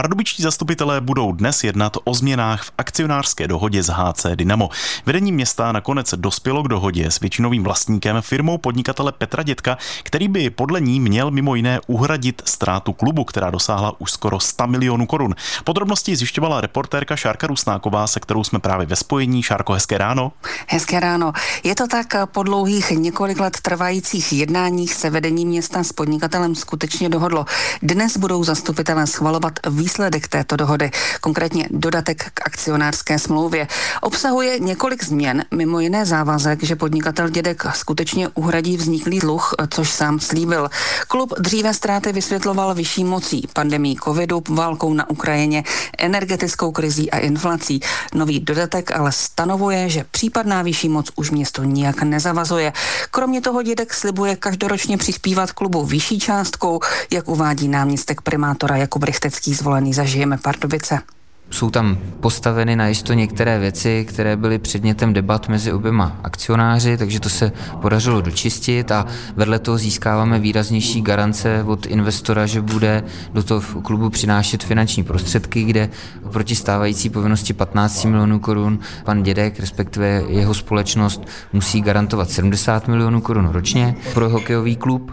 Pardubičtí zastupitelé budou dnes jednat o změnách v akcionářské dohodě s HC Dynamo. Vedení města nakonec dospělo k dohodě s většinovým vlastníkem, firmou podnikatele Petra Dětka, který by podle ní měl mimo jiné uhradit ztrátu klubu, která dosáhla už skoro 100 milionů korun. Podrobnosti zjišťovala reportérka Šárka Rusnáková, se kterou jsme právě ve spojení. Šárko, hezké ráno. Hezké ráno. Je to tak, po dlouhých několik let trvajících jednáních se vedení města s podnikatelem skutečně dohodlo. Dnes budou zastupitelé schvalovat výsledek této dohody, konkrétně dodatek k akcionářské smlouvě. Obsahuje několik změn, mimo jiné závazek, že podnikatel Dědek skutečně uhradí vzniklý dluh, což sám slíbil. Klub dříve ztráty vysvětloval vyšší mocí, pandemií covidu, válkou na Ukrajině, energetickou krizí a inflací. Nový dodatek ale stanovuje, že případná vyšší moc už město nijak nezavazuje. Kromě toho Dědek slibuje každoročně přispívat klubu vyšší částkou, jak uvádí náměstek primátora Jakub Rychtecký, zvolený za Žijeme Pardubice. Jsou tam postaveny najisto některé věci, které byly předmětem debat mezi oběma akcionáři, takže to se podařilo dočistit a vedle toho získáváme výraznější garance od investora, že bude do toho klubu přinášet finanční prostředky, kde oproti stávající povinnosti 15 milionů korun pan Dědek, respektive jeho společnost, musí garantovat 70 milionů korun ročně pro hokejový klub.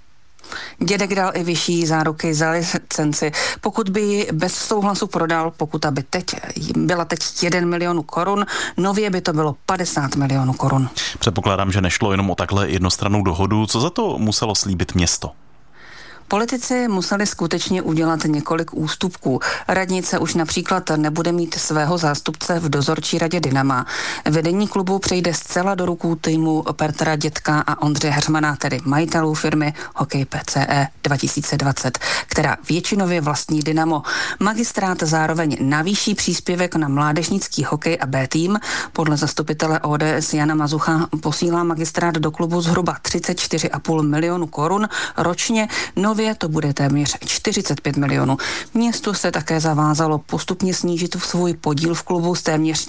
Dědek dal i vyšší záruky za licenci. Pokud by ji bez souhlasu prodal, pokuta by byla teď 1 milion korun, nově by to bylo 50 milionů korun. Předpokládám, že nešlo jenom o takhle jednostrannou dohodu. Co za to muselo slíbit město? Politici museli skutečně udělat několik ústupků. Radnice už například nebude mít svého zástupce v dozorčí radě Dynama. Vedení klubu přejde zcela do rukou týmu Petra Dětka a Ondřeje Heřmana, tedy majitelů firmy Hokej PCE 2020, která většinově vlastní Dynamo. Magistrát zároveň navýší příspěvek na mládežnický hokej a B tým. Podle zastupitele ODS Jana Mazucha posílá magistrát do klubu zhruba 34,5 milionu korun ročně. Nově to bude téměř 45 milionů. Město se také zavázalo postupně snížit svůj podíl v klubu z téměř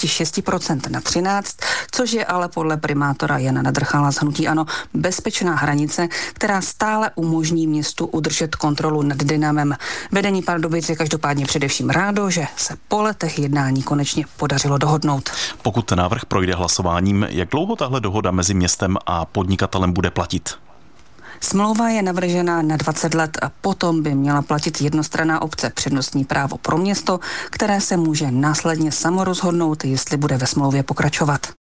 46% na 13%, což je ale podle primátora Jana Nadrchala z hnutí ANO bezpečná hranice, která stále umožní městu udržet kontrolu nad Dynamem. Vedení Pardubic je každopádně především rádo, že se po letech jednání konečně podařilo dohodnout. Pokud návrh projde hlasováním, jak dlouho tahle dohoda mezi městem a podnikatelem bude platit? Smlouva je navržena na 20 let a potom by měla platit jednostranná obce přednostní právo pro město, které se může následně samo rozhodnout, jestli bude ve smlouvě pokračovat.